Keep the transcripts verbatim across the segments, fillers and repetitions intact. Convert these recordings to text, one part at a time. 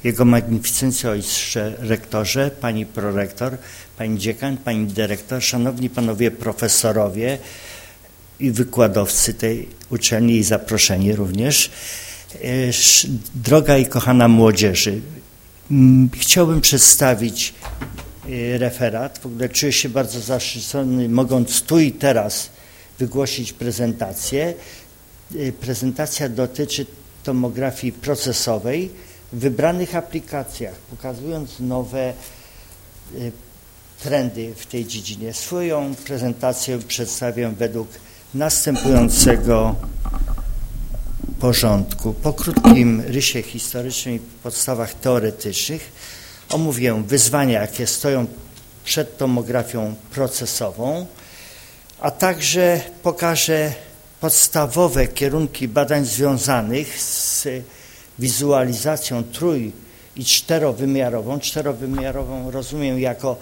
Jego Magnificencja Ojcze Rektorze, Pani Prorektor, Pani Dziekan, Pani Dyrektor, Szanowni Panowie Profesorowie i wykładowcy tej uczelni i zaproszeni również, droga i kochana młodzieży, chciałbym przedstawić referat. W ogóle czuję się bardzo zaszczycony, mogąc tu i teraz wygłosić prezentację. Prezentacja dotyczy tomografii procesowej w wybranych aplikacjach, pokazując nowe trendy w tej dziedzinie. Swoją prezentację przedstawię według następującego porządku. Po krótkim rysie historycznym i podstawach teoretycznych omówię wyzwania, jakie stoją przed tomografią procesową, a także pokażę podstawowe kierunki badań związanych z wizualizacją trój- i czterowymiarową. Czterowymiarową rozumiem jako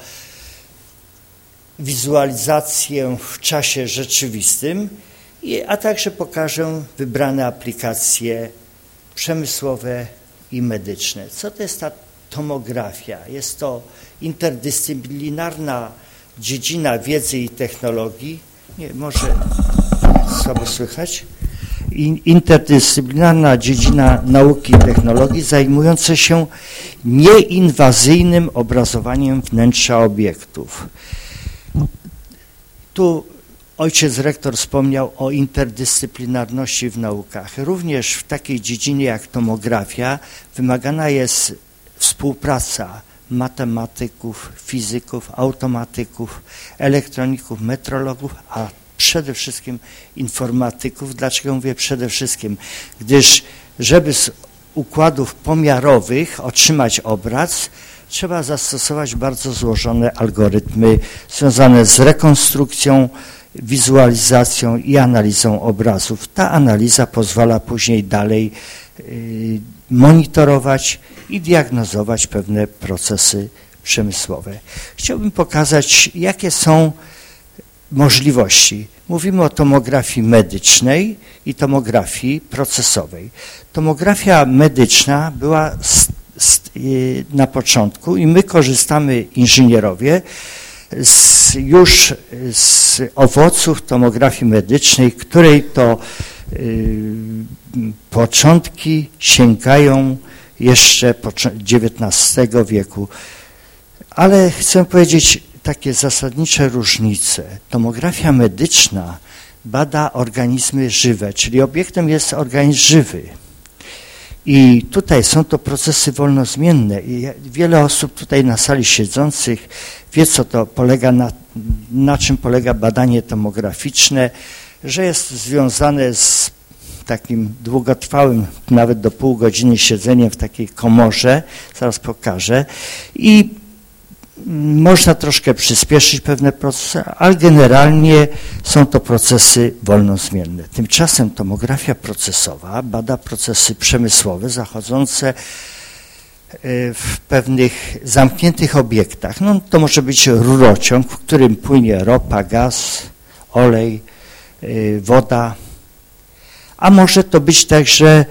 wizualizację w czasie rzeczywistym, a także pokażę wybrane aplikacje przemysłowe i medyczne. Co to jest ta tomografia? Jest to interdyscyplinarna dziedzina wiedzy i technologii. Nie, może słabo słychać. Interdyscyplinarna dziedzina nauki i technologii zajmująca się nieinwazyjnym obrazowaniem wnętrza obiektów. Tu ojciec rektor wspomniał o interdyscyplinarności w naukach. Również w takiej dziedzinie jak tomografia wymagana jest współpraca matematyków, fizyków, automatyków, elektroników, metrologów, a przede wszystkim informatyków. Dlaczego mówię przede wszystkim? Gdyż żeby z układów pomiarowych otrzymać obraz, trzeba zastosować bardzo złożone algorytmy związane z rekonstrukcją, wizualizacją i analizą obrazów. Ta analiza pozwala później dalej y, monitorować i diagnozować pewne procesy przemysłowe. Chciałbym pokazać, jakie są możliwości. Mówimy o tomografii medycznej i tomografii procesowej. Tomografia medyczna była z, z, y, na początku i my korzystamy, inżynierowie, z, już z owoców tomografii medycznej, której to y, początki sięgają jeszcze dziewiętnastego wieku. Ale chcę powiedzieć takie zasadnicze różnice. Tomografia medyczna bada organizmy żywe, czyli obiektem jest organizm żywy. I tutaj są to procesy wolnozmienne i wiele osób tutaj na sali siedzących wie, co to polega, na, na czym polega badanie tomograficzne, że jest związane z takim długotrwałym, nawet do pół godziny siedzeniem w takiej komorze, zaraz pokażę, i można troszkę przyspieszyć pewne procesy, ale generalnie są to procesy wolnozmienne. Tymczasem tomografia procesowa bada procesy przemysłowe zachodzące w pewnych zamkniętych obiektach. No, to może być rurociąg, w którym płynie ropa, gaz, olej, woda, a może to być także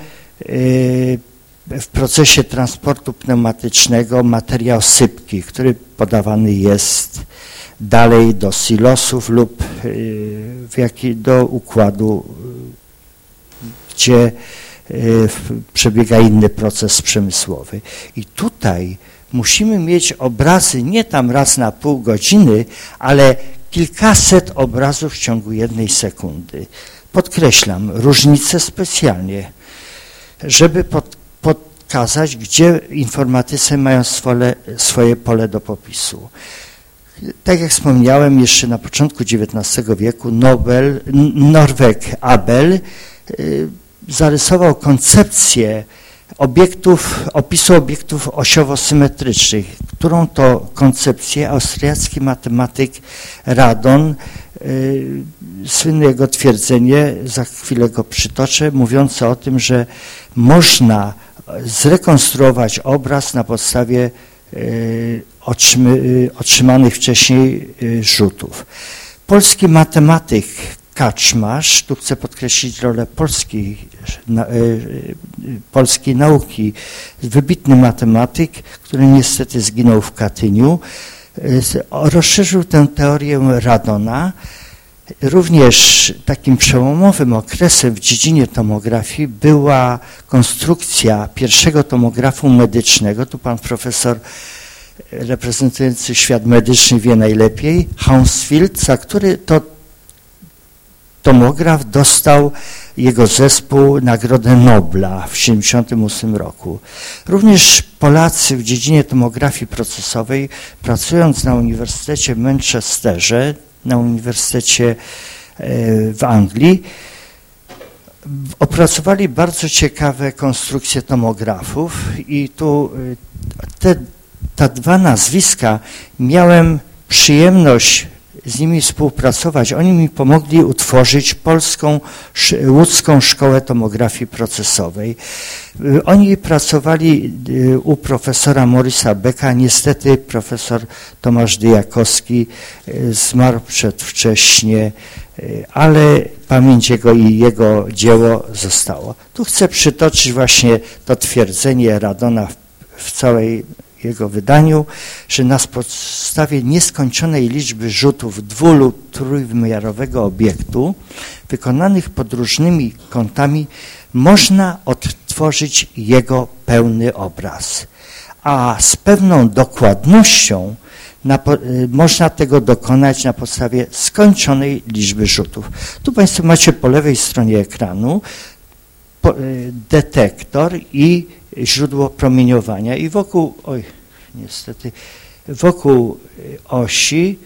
w procesie transportu pneumatycznego materiał sypki, który podawany jest dalej do silosów lub w jaki, do układu, gdzie przebiega inny proces przemysłowy. I tutaj musimy mieć obrazy nie tam raz na pół godziny, ale kilkaset obrazów w ciągu jednej sekundy. Podkreślam różnicę specjalnie, żeby pod, pokazać, gdzie informatycy mają swoje, swoje pole do popisu. Tak jak wspomniałem, jeszcze na początku dziewiętnastego wieku Nobel, Norweg Abel y, zarysował koncepcję obiektów, opisu obiektów osiowo-symetrycznych, którą to koncepcję austriacki matematyk Radon, y, słynne jego twierdzenie, za chwilę go przytoczę, mówiące o tym, że można zrekonstruować obraz na podstawie y, otrzymy, y, otrzymanych wcześniej y, rzutów. Polski matematyk Kaczmarz, tu chcę podkreślić rolę polskiej, na, polskiej nauki, wybitny matematyk, który niestety zginął w Katyniu, rozszerzył tę teorię radona. Również takim przełomowym okresem w dziedzinie tomografii była konstrukcja pierwszego tomografu medycznego. Tu pan profesor reprezentujący świat medyczny wie najlepiej, Hounsfield, za który to tomograf dostał jego zespół Nagrodę Nobla w tysiąc dziewięćset siedemdziesiątym ósmym roku. Również Polacy w dziedzinie tomografii procesowej, pracując na Uniwersytecie w Manchesterze, na Uniwersytecie w Anglii, opracowali bardzo ciekawe konstrukcje tomografów i tu te, te dwa nazwiska miałem przyjemność z nimi współpracować. Oni mi pomogli utworzyć polską łódzką szkołę tomografii procesowej. Oni pracowali u profesora Morisa Becka. Niestety profesor Tomasz Dyjakowski zmarł przedwcześnie, ale pamięć jego i jego dzieło zostało. Tu chcę przytoczyć właśnie to twierdzenie Radona w, w całej jego wydaniu, że na podstawie nieskończonej liczby rzutów dwu- lub trójwymiarowego obiektu wykonanych pod różnymi kątami można odtworzyć jego pełny obraz. A z pewną dokładnością na, można tego dokonać na podstawie skończonej liczby rzutów. Tu Państwo macie po lewej stronie ekranu po, detektor i źródło promieniowania i wokół, oj, niestety, wokół osi,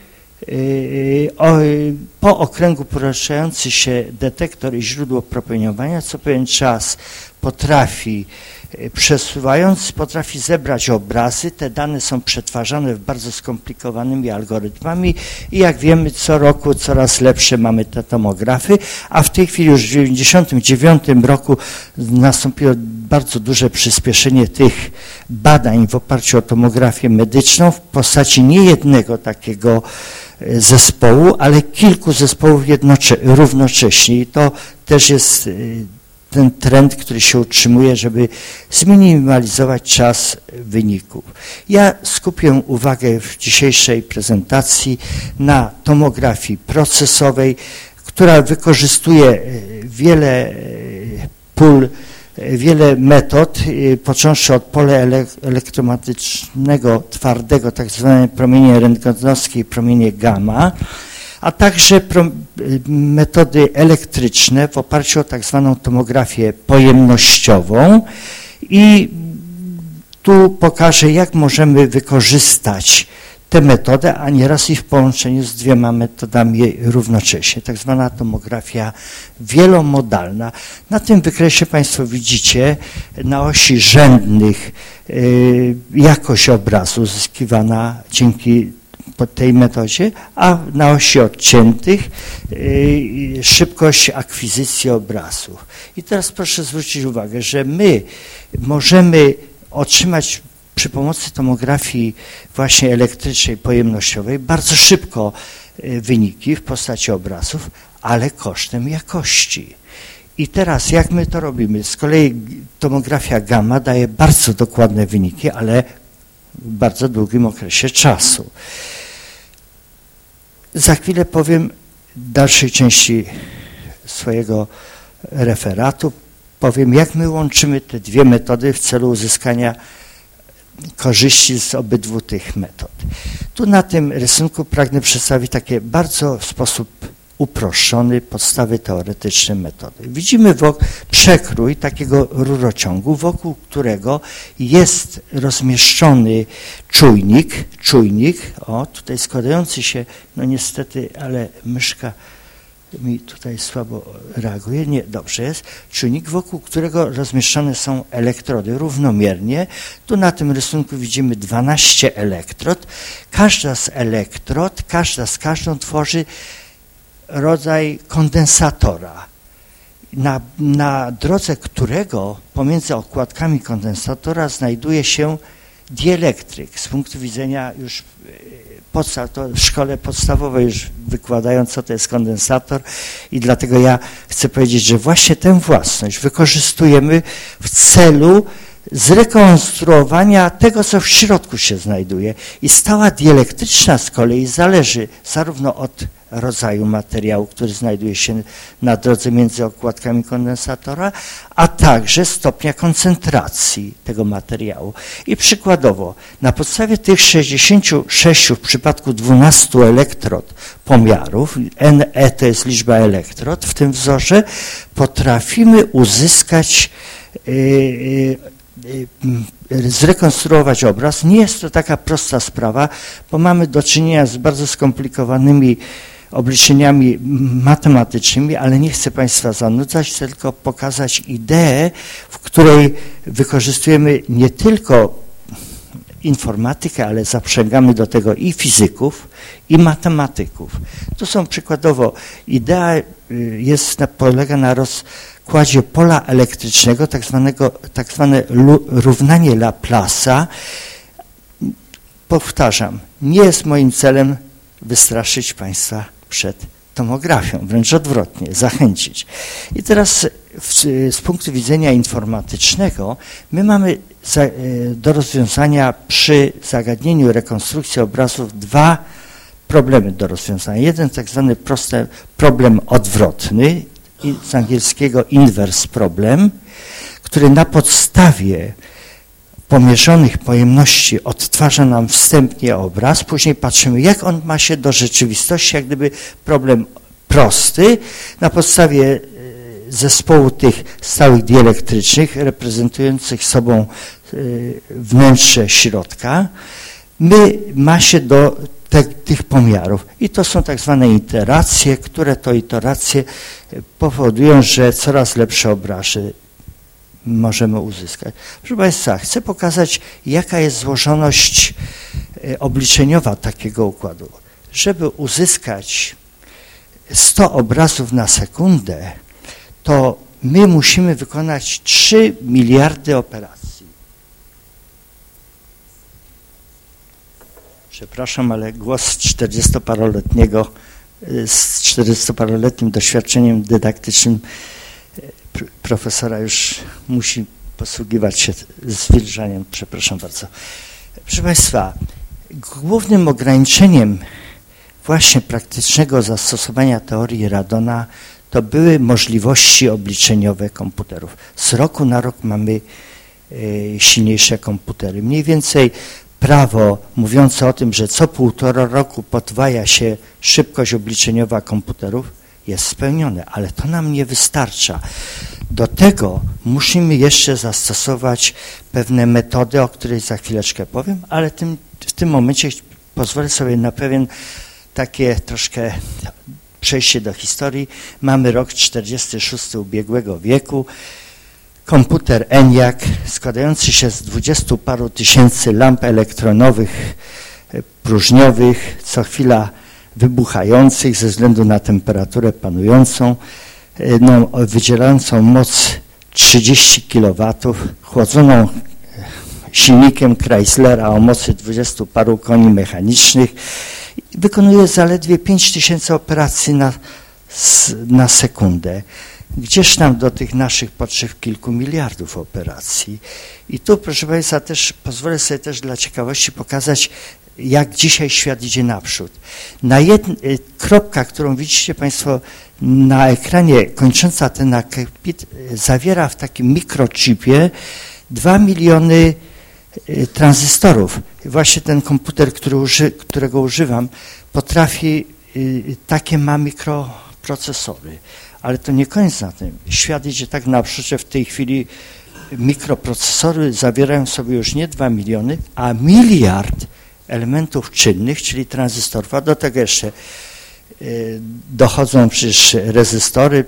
o, po okręgu poruszający się detektor i źródło promieniowania co pewien czas potrafi, przesuwając, potrafi zebrać obrazy. Te dane są przetwarzane w bardzo skomplikowanymi algorytmami i jak wiemy, co roku coraz lepsze mamy te tomografy, a w tej chwili już w tysiąc dziewięćset dziewięćdziesiątym dziewiątym roku nastąpiło bardzo duże przyspieszenie tych badań w oparciu o tomografię medyczną w postaci nie jednego takiego zespołu, ale kilku zespołów jednocze- równocześnie i to też jest ten trend, który się utrzymuje, żeby zminimalizować czas wyników. Ja skupię uwagę w dzisiejszej prezentacji na tomografii procesowej, która wykorzystuje wiele pól, wiele metod, począwszy od pola elektromagnetycznego twardego, tak zwane promienie rentgenowskie i promienie gamma, a także metody elektryczne w oparciu o tak zwaną tomografię pojemnościową i tu pokażę, jak możemy wykorzystać tę metodę, a nieraz i w połączeniu z dwiema metodami równocześnie, tak zwana tomografia wielomodalna. Na tym wykresie Państwo widzicie na osi rzędnych jakość obrazu uzyskiwana dzięki po tej metodzie, a na osi odciętych y, szybkość akwizycji obrazu. I teraz proszę zwrócić uwagę, że my możemy otrzymać przy pomocy tomografii właśnie elektrycznej, pojemnościowej bardzo szybko y, wyniki w postaci obrazów, ale kosztem jakości. I teraz jak my to robimy? Z kolei tomografia gamma daje bardzo dokładne wyniki, ale w bardzo długim okresie czasu. Za chwilę powiem w dalszej części swojego referatu, powiem, jak my łączymy te dwie metody w celu uzyskania korzyści z obydwu tych metod. Tu na tym rysunku pragnę przedstawić takie bardzo w sposób uproszczony podstawy teoretyczne metody. Widzimy przekrój takiego rurociągu, wokół którego jest rozmieszczony czujnik, czujnik, o tutaj składający się, no niestety, ale myszka mi tutaj słabo reaguje, nie, dobrze jest, czujnik, wokół którego rozmieszczone są elektrody równomiernie. Tu na tym rysunku widzimy dwanaście elektrod. Każda z elektrod, każda z każdą tworzy rodzaj kondensatora, na, na drodze którego pomiędzy okładkami kondensatora znajduje się Dielektryk z punktu widzenia już podstaw, to w szkole podstawowej już wykładają, co to jest kondensator i dlatego ja chcę powiedzieć, że właśnie tę własność wykorzystujemy w celu zrekonstruowania tego, co w środku się znajduje. I stała dielektryczna z kolei zależy zarówno od rodzaju materiału, który znajduje się na drodze między okładkami kondensatora, a także stopnia koncentracji tego materiału. I przykładowo, na podstawie tych sześćdziesięciu sześciu w przypadku dwunastu elektrod pomiarów, N E to jest liczba elektrod, w tym wzorze potrafimy uzyskać yy, yy, zrekonstruować obraz. Nie jest to taka prosta sprawa, bo mamy do czynienia z bardzo skomplikowanymi obliczeniami matematycznymi, ale nie chcę Państwa zanudzać, chcę tylko pokazać ideę, w której wykorzystujemy nie tylko informatykę, ale zaprzęgamy do tego i fizyków, i matematyków. Tu są przykładowo, idea jest, polega na rozkładzie pola elektrycznego, tak zwanego, tak zwane równanie Laplace'a. Powtarzam, nie jest moim celem wystraszyć Państwa przed tomografią, wręcz odwrotnie, zachęcić. I teraz w, z punktu widzenia informatycznego my mamy za, do rozwiązania przy zagadnieniu rekonstrukcji obrazów dwa problemy do rozwiązania. Jeden tak zwany prosty problem odwrotny, z angielskiego inverse problem, który na podstawie pomierzonych pojemności odtwarza nam wstępnie obraz, później patrzymy, jak on ma się do rzeczywistości, jak gdyby problem prosty na podstawie zespołu tych stałych dielektrycznych reprezentujących sobą wnętrze środka, my ma się do te, tych pomiarów. I to są tak zwane iteracje, które to iteracje powodują, że coraz lepsze obrazy możemy uzyskać. Proszę Państwa, chcę pokazać, jaka jest złożoność obliczeniowa takiego układu. Żeby uzyskać sto obrazów na sekundę, to my musimy wykonać trzy miliardy operacji. Przepraszam, ale głos czterdziestoparoletniego, z czterdziestoparoletnim doświadczeniem dydaktycznym profesora już musi posługiwać się zwilżaniem. Przepraszam bardzo. Proszę Państwa, głównym ograniczeniem właśnie praktycznego zastosowania teorii Radona to były możliwości obliczeniowe komputerów. Z roku na rok mamy y, silniejsze komputery. Mniej więcej prawo mówiące o tym, że co półtora roku podwaja się szybkość obliczeniowa komputerów, jest spełnione, ale to nam nie wystarcza. Do tego musimy jeszcze zastosować pewne metody, o których za chwileczkę powiem, ale tym, w tym momencie pozwolę sobie na pewien takie troszkę przejście do historii. Mamy rok czterdziesty szósty ubiegłego wieku. Komputer ENIAC składający się z dwudziestu paru tysięcy lamp elektronowych, próżniowych, co chwila wybuchających ze względu na temperaturę panującą, no, wydzielającą moc trzydzieści kilowatów, chłodzoną silnikiem Chryslera o mocy dwudziestu paru koni mechanicznych. Wykonuje zaledwie pięć tysięcy operacji na, na sekundę. Gdzież nam do tych naszych potrzeb kilku miliardów operacji. I tu, proszę Państwa, też pozwolę sobie też dla ciekawości pokazać, jak dzisiaj świat idzie naprzód. Na jedna kropka, którą widzicie Państwo na ekranie, kończąca ten akapit, zawiera w takim mikrochipie dwa miliony tranzystorów. Właśnie ten komputer, który uży, którego używam, potrafi, takie ma mikroprocesory. Ale to nie koniec na tym. Świat idzie tak naprzód, że w tej chwili mikroprocesory zawierają sobie już nie dwa miliony, a miliard elementów czynnych, czyli tranzystorów, a do tego jeszcze dochodzą przecież rezystory,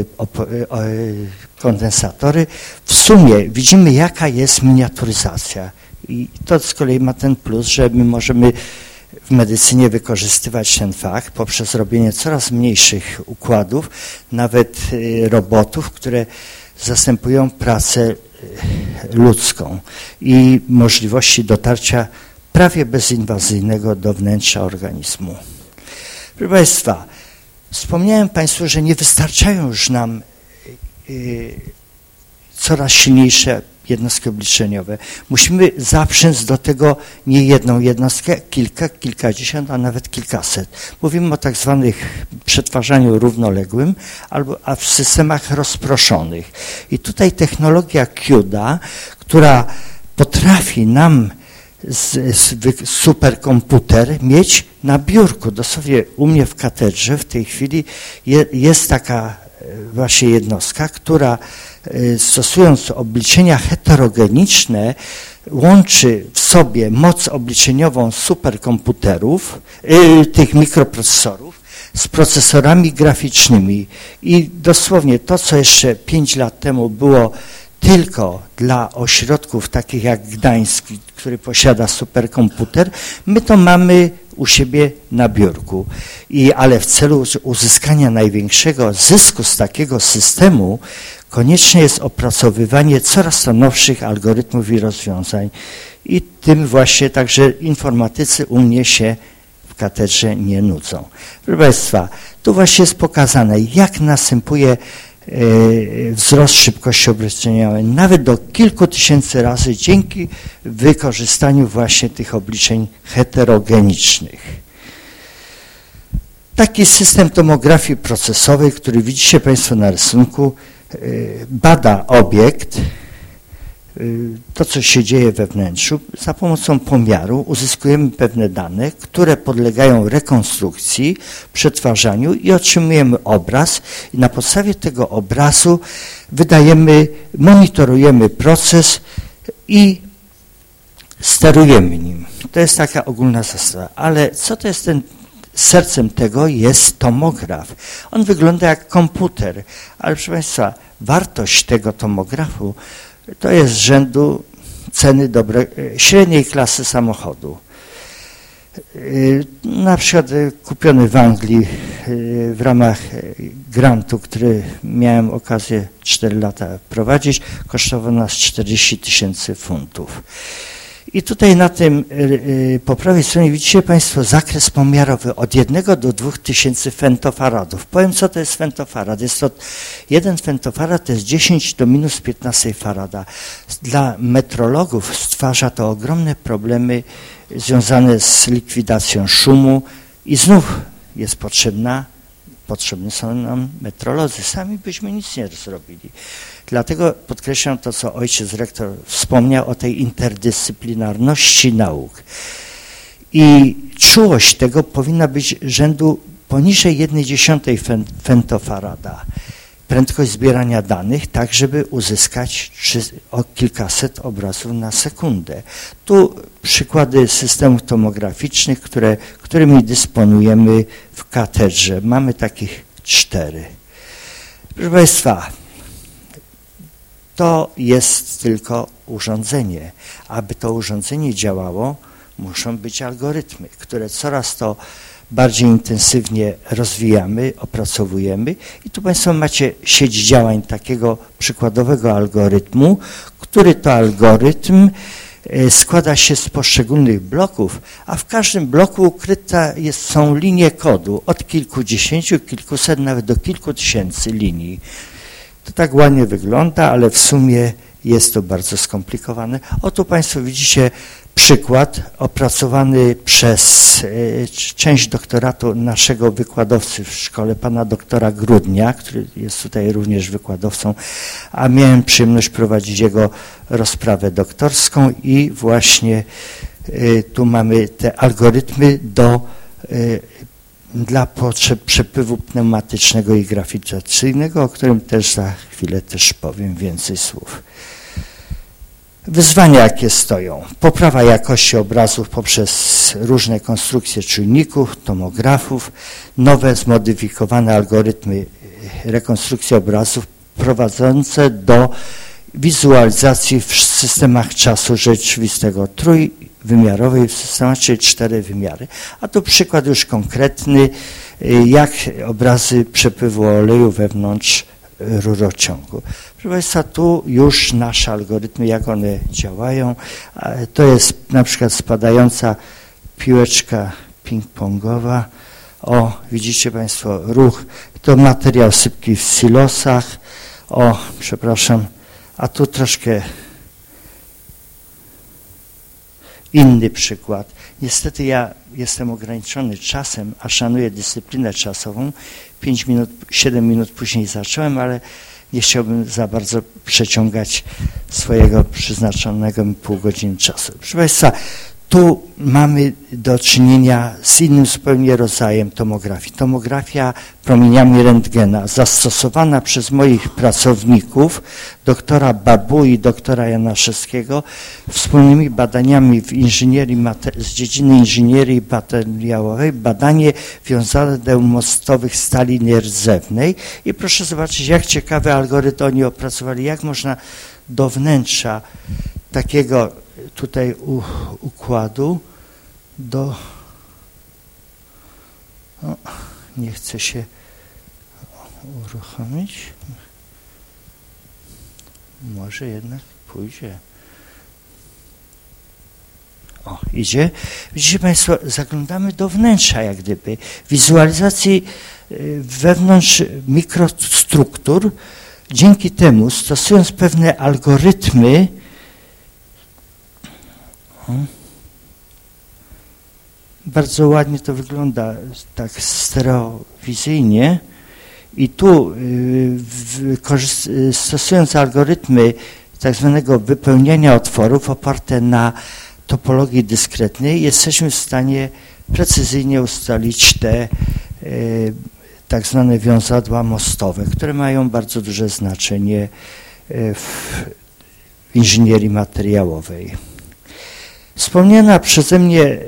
kondensatory. W sumie widzimy, jaka jest miniaturyzacja. I to z kolei ma ten plus, że my możemy w medycynie wykorzystywać ten fakt poprzez robienie coraz mniejszych układów, nawet robotów, które zastępują pracę ludzką i możliwości dotarcia prawie bezinwazyjnego do wnętrza organizmu. Proszę Państwa, wspomniałem Państwu, że nie wystarczają już nam y, coraz silniejsze jednostki obliczeniowe. Musimy zaprzęc do tego nie jedną jednostkę, kilka, kilkadziesiąt, a nawet kilkaset. Mówimy o tak zwanych przetwarzaniu równoległym, albo, a w systemach rozproszonych. I tutaj technologia CUDA, która potrafi nam z, z, superkomputer mieć na biurku. Dosłownie u mnie w katedrze w tej chwili je, jest taka właśnie jednostka, która stosując obliczenia heterogeniczne łączy w sobie moc obliczeniową superkomputerów, yy, tych mikroprocesorów z procesorami graficznymi i dosłownie to, co jeszcze pięć lat temu było tylko dla ośrodków takich jak Gdański, który posiada superkomputer, my to mamy u siebie na biurku. I, ale w celu uzyskania największego zysku z takiego systemu konieczne jest opracowywanie coraz to nowszych algorytmów i rozwiązań. I tym właśnie także informatycy u mnie się w katedrze nie nudzą. Proszę Państwa, tu właśnie jest pokazane, jak następuje wzrost szybkości obliczeniowej, nawet do kilku tysięcy razy dzięki wykorzystaniu właśnie tych obliczeń heterogenicznych. Taki system tomografii procesowej, który widzicie Państwo na rysunku, bada obiekt, to, co się dzieje we wnętrzu. Za pomocą pomiaru uzyskujemy pewne dane, które podlegają rekonstrukcji, przetwarzaniu i otrzymujemy obraz. I na podstawie tego obrazu wydajemy, monitorujemy proces i sterujemy nim. To jest taka ogólna zasada. Ale co to jest ten, sercem tego jest tomograf. On wygląda jak komputer, ale proszę Państwa, wartość tego tomografu to jest z rzędu ceny dobre, średniej klasy samochodu. Na przykład kupiony w Anglii w ramach grantu, który miałem okazję cztery lata prowadzić, kosztował nas czterdzieści tysięcy funtów. I tutaj na tym po prawej stronie widzicie Państwo zakres pomiarowy od jednego do dwóch tysięcy femtofaradów. Powiem, co to jest femtofarad. Jest to jeden femtofarad to jest dziesięć do minus piętnaście farada. Dla metrologów stwarza to ogromne problemy związane z likwidacją szumu i znów jest potrzebna, potrzebni są nam metrolodzy. Sami byśmy nic nie zrobili. Dlatego podkreślam to, co ojciec rektor wspomniał o tej interdyscyplinarności nauk. I czułość tego powinna być rzędu poniżej jednej dziesiątej femtofarada. Prędkość zbierania danych, tak żeby uzyskać o kilkaset obrazów na sekundę. Tu przykłady systemów tomograficznych, które, którymi dysponujemy w katedrze. Mamy takich cztery. Proszę Państwa, to jest tylko urządzenie. Aby to urządzenie działało, muszą być algorytmy, które coraz to bardziej intensywnie rozwijamy, opracowujemy. I tu Państwo macie sieć działań takiego przykładowego algorytmu, który to algorytm składa się z poszczególnych bloków, a w każdym bloku ukryta jest, są linie kodu od kilkudziesięciu, kilkuset, nawet do kilku tysięcy linii. To tak ładnie wygląda, ale w sumie jest to bardzo skomplikowane. Oto Państwo widzicie przykład opracowany przez y, część doktoratu naszego wykładowcy w szkole, pana doktora Grudnia, który jest tutaj również wykładowcą, a miałem przyjemność prowadzić jego rozprawę doktorską i właśnie y, tu mamy te algorytmy do y, dla potrzeb przepływu pneumatycznego i grawitacyjnego, o którym też za chwilę też powiem więcej słów. Wyzwania, jakie stoją. Poprawa jakości obrazów poprzez różne konstrukcje czujników, tomografów, nowe zmodyfikowane algorytmy rekonstrukcji obrazów prowadzące do wizualizacji w systemach czasu rzeczywistego, trójwymiarowej w systemach, czyli cztery wymiary. A tu przykład już konkretny, jak obrazy przepływu oleju wewnątrz rurociągu. Proszę Państwa, tu już nasze algorytmy, jak one działają, to jest na przykład spadająca piłeczka ping-pongowa. O, widzicie Państwo, ruch, to materiał sypki w silosach. O, przepraszam, a tu troszkę inny przykład. Niestety ja jestem ograniczony czasem, a szanuję dyscyplinę czasową. Pięć minut, siedem minut później zacząłem, ale nie chciałbym za bardzo przeciągać swojego przeznaczonego mi pół godziny czasu. Proszę Państwa, tu mamy do czynienia z innym zupełnie rodzajem tomografii. Tomografia promieniami rentgena, zastosowana przez moich pracowników, doktora Babu i doktora Janaszewskiego, wspólnymi badaniami w inżynierii, z dziedziny inżynierii materiałowej, badanie wiązadeł mostowych stali nierdzewnej. I proszę zobaczyć, jak ciekawy algorytm oni opracowali, jak można do wnętrza takiego tutaj u, układu do, o, nie chce się uruchomić, może jednak pójdzie. O, idzie. Widzicie Państwo, zaglądamy do wnętrza jak gdyby, wizualizacji wewnątrz mikrostruktur. Dzięki temu, stosując pewne algorytmy, bardzo ładnie to wygląda tak stereowizyjnie i tu stosując algorytmy tak zwanego wypełniania otworów oparte na topologii dyskretnej jesteśmy w stanie precyzyjnie ustalić te tak zwane wiązadła mostowe, które mają bardzo duże znaczenie w inżynierii materiałowej. Wspomniana przeze mnie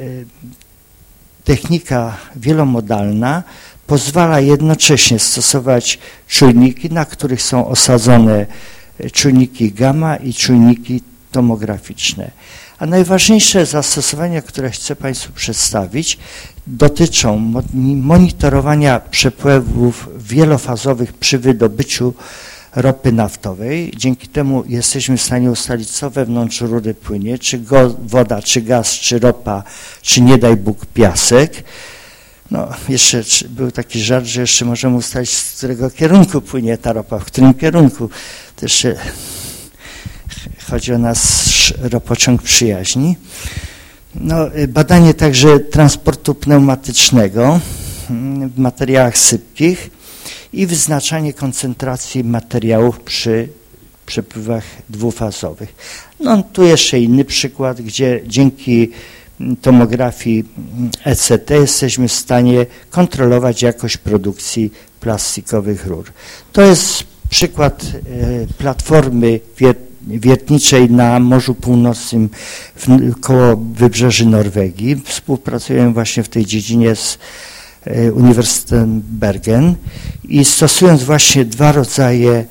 technika wielomodalna pozwala jednocześnie stosować czujniki, na których są osadzone czujniki gamma i czujniki tomograficzne. A najważniejsze zastosowania, które chcę Państwu przedstawić, dotyczą monitorowania przepływów wielofazowych przy wydobyciu ropy naftowej. Dzięki temu jesteśmy w stanie ustalić, co wewnątrz rury płynie, czy go, woda, czy gaz, czy ropa, czy nie daj Bóg piasek. No, jeszcze był taki żart, że jeszcze możemy ustalić, z którego kierunku płynie ta ropa, w którym kierunku. To jeszcze chodzi o nasz ropociąg przyjaźni. No, badanie także transportu pneumatycznego w materiałach sypkich i wyznaczanie koncentracji materiałów przy przepływach dwufazowych. No, tu jeszcze inny przykład, gdzie dzięki tomografii E C T jesteśmy w stanie kontrolować jakość produkcji plastikowych rur. To jest przykład platformy wiertniczej na Morzu Północnym koło wybrzeży Norwegii. Współpracujemy właśnie w tej dziedzinie z Uniwersytetem Bergen i stosując właśnie dwa rodzaje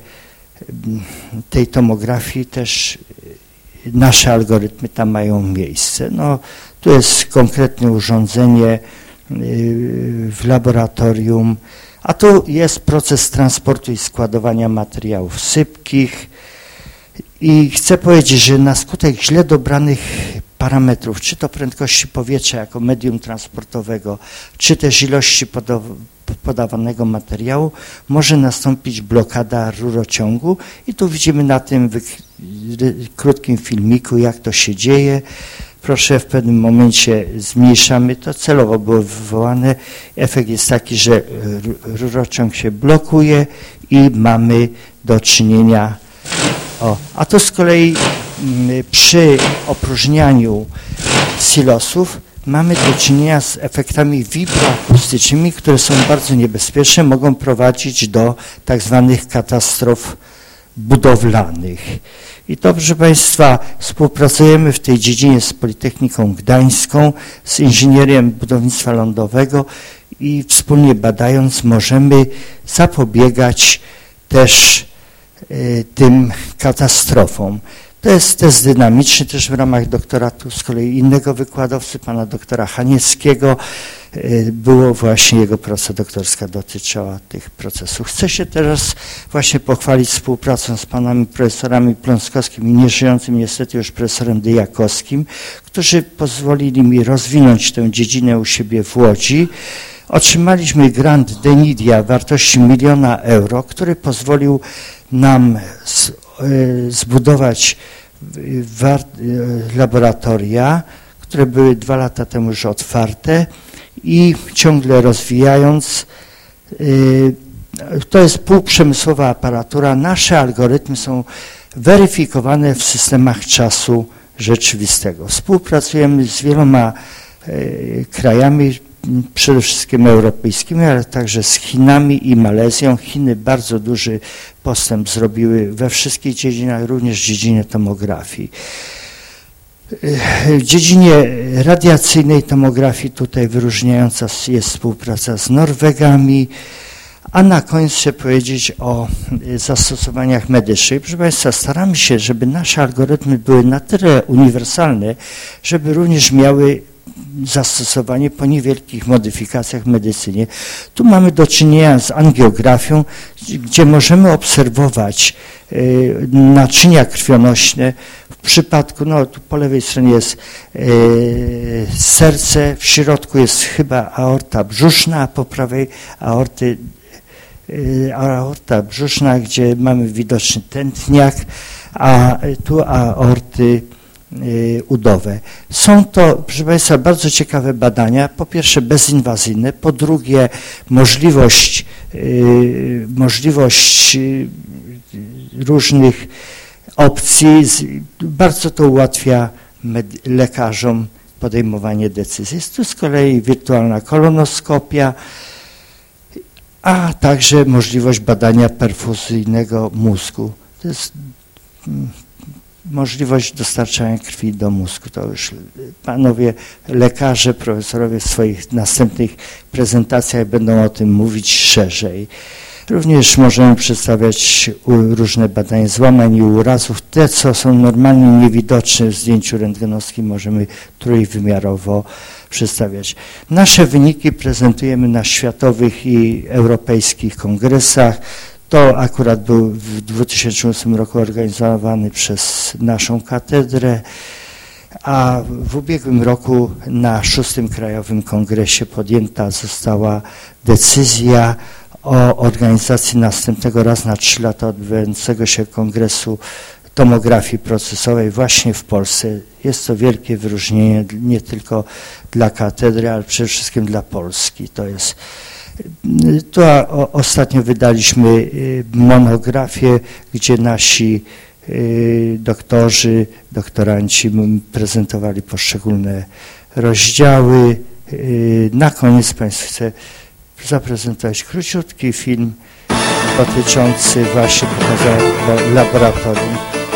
tej tomografii też nasze algorytmy tam mają miejsce. No, tu jest konkretne urządzenie w laboratorium, a tu jest proces transportu i składowania materiałów sypkich i chcę powiedzieć, że na skutek źle dobranych parametrów, czy to prędkości powietrza jako medium transportowego, czy też ilości podawanego materiału, może nastąpić blokada rurociągu i tu widzimy na tym krótkim filmiku, jak to się dzieje. Proszę, w pewnym momencie zmniejszamy to, celowo było wywołane. Efekt jest taki, że rurociąg się blokuje i mamy do czynienia. O, a to z kolei przy opróżnianiu silosów mamy do czynienia z efektami wibroakustycznymi, które są bardzo niebezpieczne, mogą prowadzić do tak zwanych katastrof budowlanych. I to, proszę Państwa, współpracujemy w tej dziedzinie z Politechniką Gdańską, z inżynieriem budownictwa lądowego i wspólnie badając możemy zapobiegać też y, tym katastrofom. To jest test dynamiczny też w ramach doktoratu z kolei innego wykładowcy, pana doktora Hanieckiego. było właśnie jego praca doktorska dotyczyła tych procesów. Chcę się teraz właśnie pochwalić współpracą z panami profesorami Pląskowskim i nieżyjącym niestety już profesorem Dyjakowskim, którzy pozwolili mi rozwinąć tę dziedzinę u siebie w Łodzi. Otrzymaliśmy grant Denidia wartości miliona euro, który pozwolił nam z, y, zbudować laboratoria, które były dwa lata temu już otwarte i ciągle rozwijając, to jest półprzemysłowa aparatura, nasze algorytmy są weryfikowane w systemach czasu rzeczywistego. Współpracujemy z wieloma krajami, przede wszystkim europejskimi, ale także z Chinami i Malezją. Chiny bardzo duży postęp zrobiły we wszystkich dziedzinach, również w dziedzinie tomografii. W dziedzinie radiacyjnej tomografii tutaj wyróżniająca jest współpraca z Norwegami, a na koniec chcę powiedzieć o zastosowaniach medycznych. Proszę Państwa, staramy się, żeby nasze algorytmy były na tyle uniwersalne, żeby również miały zastosowanie po niewielkich modyfikacjach w medycynie. Tu mamy do czynienia z angiografią, gdzie możemy obserwować y, naczynia krwionośne. W przypadku, no tu po lewej stronie jest y, serce, w środku jest chyba aorta brzuszna, a po prawej aorty, y, aorta brzuszna, gdzie mamy widoczny tętniak, a tu aorty udowe. Są to, proszę Państwa, bardzo ciekawe badania. Po pierwsze bezinwazyjne, po drugie możliwość, yy, możliwość yy, różnych opcji. Bardzo to ułatwia lekarzom podejmowanie decyzji. Jest tu z kolei wirtualna kolonoskopia, a także możliwość badania perfuzyjnego mózgu. To jest możliwość dostarczania krwi do mózgu. To już panowie lekarze, profesorowie w swoich następnych prezentacjach będą o tym mówić szerzej. Również możemy przedstawiać różne badania złamań i urazów. Te, co są normalnie niewidoczne w zdjęciu rentgenowskim, możemy trójwymiarowo przedstawiać. Nasze wyniki prezentujemy na światowych i europejskich kongresach. To akurat był w dwa tysiące ósmym roku organizowany przez naszą katedrę, a w ubiegłym roku na szóstym Krajowym Kongresie podjęta została decyzja o organizacji następnego raz na trzy lata odbywającego się Kongresu Tomografii Procesowej właśnie w Polsce. Jest to wielkie wyróżnienie nie tylko dla katedry, ale przede wszystkim dla Polski. To jest Tu ostatnio wydaliśmy monografię, gdzie nasi doktorzy, doktoranci prezentowali poszczególne rozdziały. Na koniec Państwu chcę zaprezentować króciutki film dotyczący właśnie pokazania laboratorium.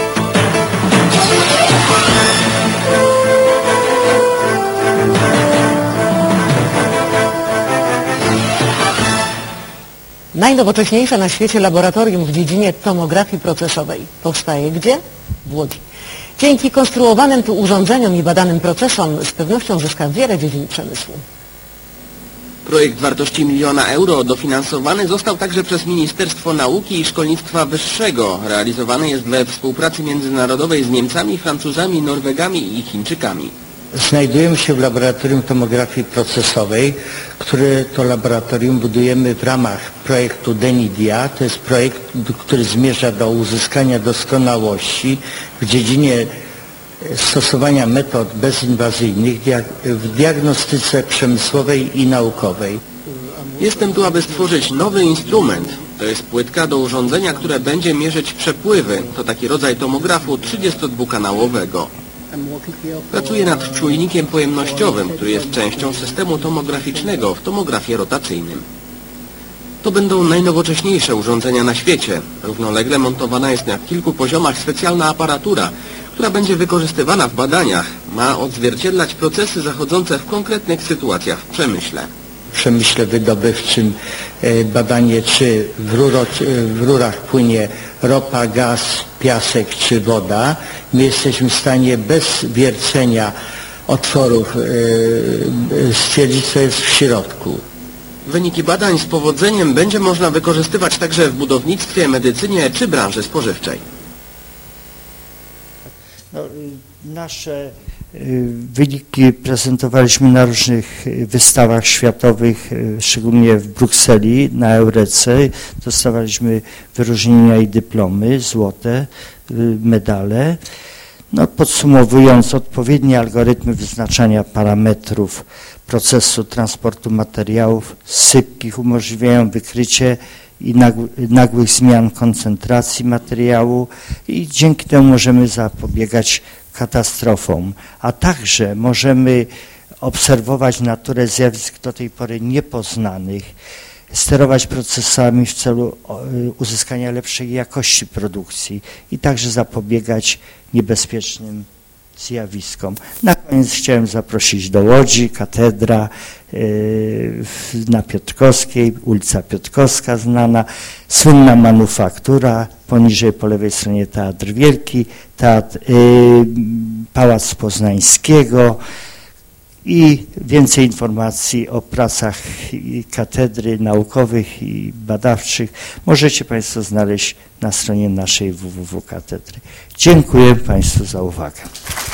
Najnowocześniejsze na świecie laboratorium w dziedzinie tomografii procesowej powstaje gdzie? W Łodzi. Dzięki konstruowanym tu urządzeniom i badanym procesom z pewnością zyska wiele dziedzin przemysłu. Projekt wartości miliona euro dofinansowany został także przez Ministerstwo Nauki i Szkolnictwa Wyższego. Realizowany jest we współpracy międzynarodowej z Niemcami, Francuzami, Norwegami i Chińczykami. Znajdujemy się w laboratorium tomografii procesowej, które to laboratorium budujemy w ramach projektu Denidia. To jest projekt, który zmierza do uzyskania doskonałości w dziedzinie stosowania metod bezinwazyjnych w diagnostyce przemysłowej i naukowej. Jestem tu, aby stworzyć nowy instrument. To jest płytka do urządzenia, które będzie mierzyć przepływy. To taki rodzaj tomografu trzydziestodwukanałowego. Pracuję nad czujnikiem pojemnościowym, który jest częścią systemu tomograficznego w tomografie rotacyjnym. To będą najnowocześniejsze urządzenia na świecie. Równolegle montowana jest na kilku poziomach specjalna aparatura, która będzie wykorzystywana w badaniach. Ma odzwierciedlać procesy zachodzące w konkretnych sytuacjach w przemyśle. W przemyśle wydobywczym badanie, czy w, ruro, w rurach płynie ropa, gaz, piasek czy woda. My jesteśmy w stanie bez wiercenia otworów stwierdzić, co jest w środku. Wyniki badań z powodzeniem będzie można wykorzystywać także w budownictwie, medycynie czy branży spożywczej. No, nasze wyniki prezentowaliśmy na różnych wystawach światowych, szczególnie w Brukseli, na Eurece. Dostawaliśmy wyróżnienia i dyplomy, złote medale. No, podsumowując, odpowiednie algorytmy wyznaczania parametrów procesu transportu materiałów sypkich umożliwiają wykrycie i nagłych zmian koncentracji materiału i dzięki temu możemy zapobiegać katastrofom, a także możemy obserwować naturę zjawisk do tej pory niepoznanych, sterować procesami w celu uzyskania lepszej jakości produkcji i także zapobiegać niebezpiecznym zjawiskom. Na koniec chciałem zaprosić do Łodzi, katedra na Piotrkowskiej, ulica Piotrkowska znana, słynna manufaktura, poniżej po lewej stronie Teatr Wielki, teatr, Pałac Poznańskiego i więcej informacji o pracach katedry naukowych i badawczych możecie Państwo znaleźć na stronie naszej w w w katedry. Dziękuję Państwu za uwagę.